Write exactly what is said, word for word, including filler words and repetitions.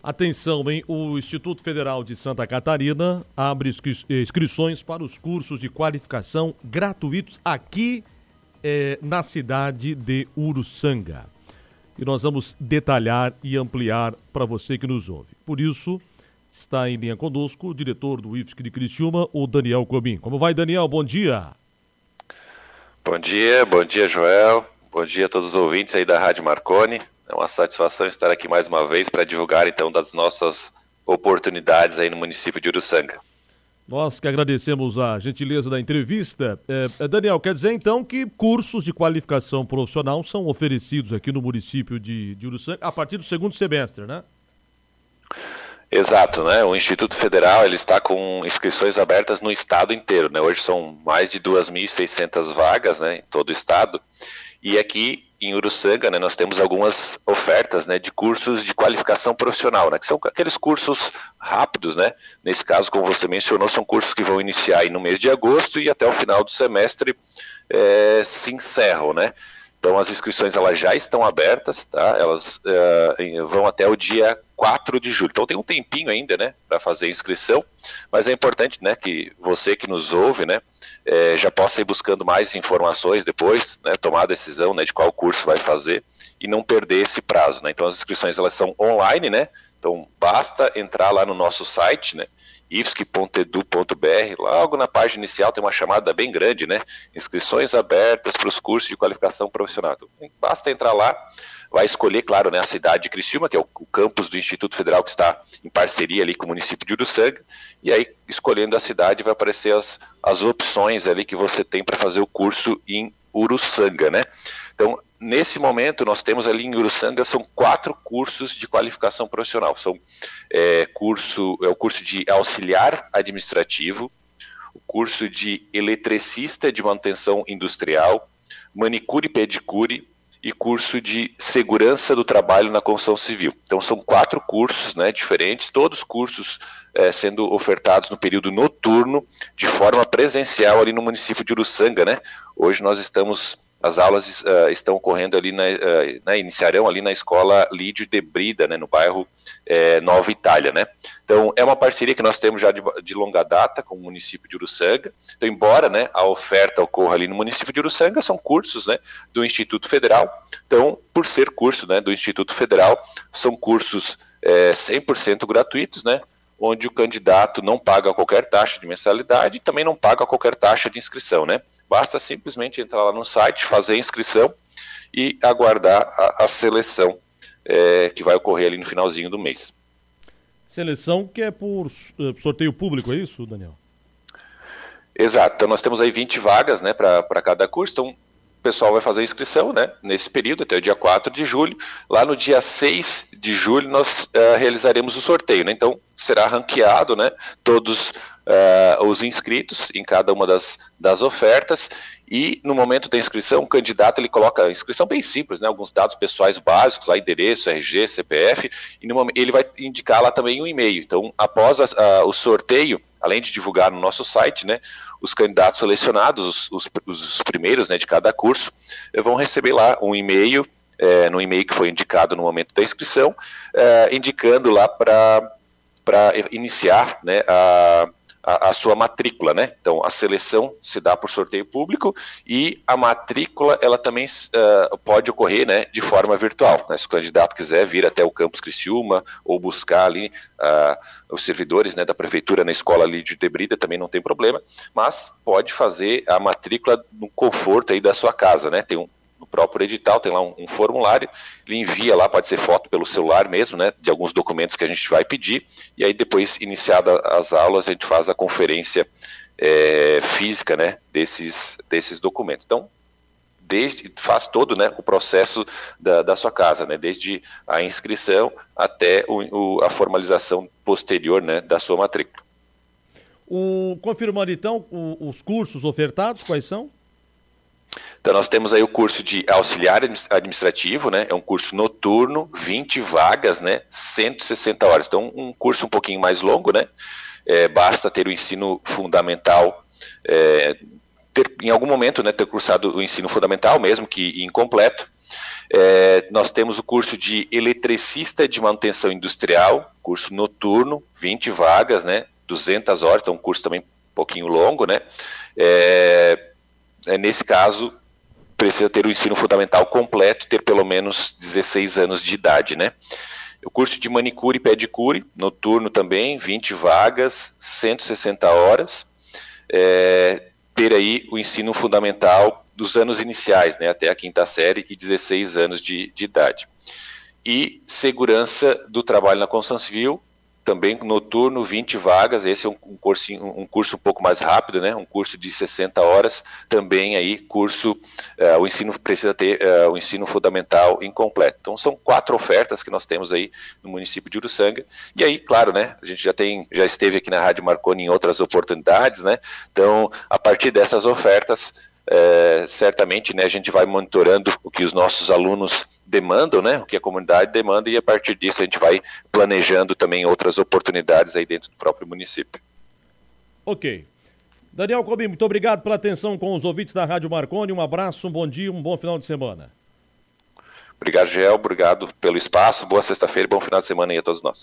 Atenção, hein? O Instituto Federal de Santa Catarina abre inscri- inscrições para os cursos de qualificação gratuitos aqui eh, na cidade de Uruçanga. E nós vamos detalhar e ampliar para você que nos ouve. Por isso, está em linha conosco o diretor do I F S C de Criciúma, o Daniel Cobim. Como vai, Daniel? Bom dia. Bom dia, bom dia, Joel. Bom dia a todos os ouvintes aí da Rádio Marconi. É uma satisfação estar aqui mais uma vez para divulgar, então, das nossas oportunidades aí no município de Uruçanga. Nós que agradecemos a gentileza da entrevista. É, Daniel, quer dizer, então, que cursos de qualificação profissional são oferecidos aqui no município de, de Uruçanga a partir do segundo semestre, né? Exato, né? O Instituto Federal ele está com inscrições abertas no estado inteiro, né? Hoje são mais de duas mil e seiscentas vagas, né, em todo o estado. E aqui em Uruçanga, né, nós temos algumas ofertas, né, de cursos de qualificação profissional, né, que são aqueles cursos rápidos, né? Nesse caso, como você mencionou, são cursos que vão iniciar aí no mês de agosto e até o final do semestre é, se encerram, né? Então as inscrições elas já estão abertas, tá? Elas uh, vão até o dia quatro de julho. Então tem um tempinho ainda, né, para fazer a inscrição, mas é importante, né, que você que nos ouve, né, é, já possa ir buscando mais informações depois, né, tomar a decisão, né, de qual curso vai fazer e não perder esse prazo, né? Então as inscrições elas são online, né? Então basta entrar lá no nosso site, né, i f s c ponto edu ponto b r, logo na página inicial tem uma chamada bem grande, né? Inscrições abertas para os cursos de qualificação profissional. Então, basta entrar lá, vai escolher, claro, né, a cidade de Criciúma, que é o, o campus do Instituto Federal que está em parceria ali com o município de Uruçanga, e aí escolhendo a cidade vai aparecer as, as opções ali que você tem para fazer o curso em Uruçanga, né? Então, nesse momento, nós temos ali em Uruçanga, são quatro cursos de qualificação profissional. São é, curso, é o curso de auxiliar administrativo, o curso de eletricista de manutenção industrial, manicure e pedicure e curso de segurança do trabalho na construção civil. Então são quatro cursos, né, diferentes, todos cursos é, sendo ofertados no período noturno, de forma presencial ali no município de Uruçanga, né? Hoje nós estamos... As aulas uh, estão ocorrendo ali, na, uh, né, iniciarão ali na escola Lídio de Brida, né, no bairro é, Nova Itália, né? Então, é uma parceria que nós temos já de, de longa data com o município de Uruçanga. Então, embora, né, a oferta ocorra ali no município de Uruçanga, são cursos, né, do Instituto Federal. Então, por ser curso, né, do Instituto Federal, são cursos é, cem por cento gratuitos, né? Onde o candidato não paga qualquer taxa de mensalidade e também não paga qualquer taxa de inscrição, né? Basta simplesmente entrar lá no site, fazer a inscrição e aguardar a, a seleção é, que vai ocorrer ali no finalzinho do mês. Seleção que é por uh, sorteio público, é isso, Daniel? Exato, então nós temos aí vinte vagas, né, para cada curso, então o pessoal vai fazer a inscrição, né, nesse período, até o dia quatro de julho. Lá no dia seis de julho nós uh, realizaremos o sorteio, né? Então será ranqueado, né, todos uh, os inscritos em cada uma das, das ofertas, e no momento da inscrição o candidato ele coloca a inscrição bem simples, né, alguns dados pessoais básicos, lá endereço, R G, C P F, e no momento, ele vai indicar lá também um e-mail. Então após a, a, o sorteio, além de divulgar no nosso site, né, os candidatos selecionados, os, os, os primeiros, né, de cada curso, vão receber lá um e-mail, é, no e-mail que foi indicado no momento da inscrição, é, indicando lá para para iniciar, né, a, a, a sua matrícula, né? Então a seleção se dá por sorteio público e a matrícula ela também uh, pode ocorrer, né, de forma virtual, né? Se o candidato quiser vir até o campus Criciúma ou buscar ali uh, os servidores, né, da prefeitura na escola Lídio de Brida, também não tem problema, mas pode fazer a matrícula no conforto aí da sua casa, né? Tem um no próprio edital, tem lá um, um formulário, ele envia lá, pode ser foto pelo celular mesmo, né, de alguns documentos que a gente vai pedir, e aí depois, iniciadas as aulas, a gente faz a conferência é, física, né, desses, desses documentos. Então, desde, faz todo, né, o processo da, da sua casa, né, desde a inscrição até o, o, a formalização posterior, né, da sua matrícula. O, confirmando então, o, os cursos ofertados, quais são? Então nós temos aí o curso de auxiliar administrativo, né? É um curso noturno, vinte vagas, né? cento e sessenta horas. Então um curso um pouquinho mais longo, né? É, basta ter o ensino fundamental, é, ter, em algum momento, né, ter cursado o ensino fundamental, mesmo que incompleto, É, nós temos o curso de eletricista de manutenção industrial, curso noturno, vinte vagas, né? duzentas horas, então um curso também um pouquinho longo, né? É, é, nesse caso, precisa ter o ensino fundamental completo, ter pelo menos dezesseis anos de idade, né? O curso de manicure e pedicure, noturno também, vinte vagas, cento e sessenta horas, é, ter aí o ensino fundamental dos anos iniciais, né, até a quinta série e dezesseis anos de, de idade. E segurança do trabalho na construção civil, também noturno, vinte vagas, esse é um, um, curso, um curso um pouco mais rápido, né, um curso de sessenta horas, também aí curso, uh, o ensino precisa ter uh, o ensino fundamental incompleto. Então são quatro ofertas que nós temos aí no município de Uruçanga, e aí, claro, né, a gente já tem, já esteve aqui na Rádio Marconi em outras oportunidades, né, então a partir dessas ofertas, É, certamente, né, a gente vai monitorando o que os nossos alunos demandam, né, o que a comunidade demanda, e a partir disso a gente vai planejando também outras oportunidades aí dentro do próprio município. Ok. Daniel Cobim, muito obrigado pela atenção com os ouvintes da Rádio Marconi, um abraço, um bom dia, um bom final de semana. Obrigado, Gel, obrigado pelo espaço, boa sexta-feira e bom final de semana aí a todos nós.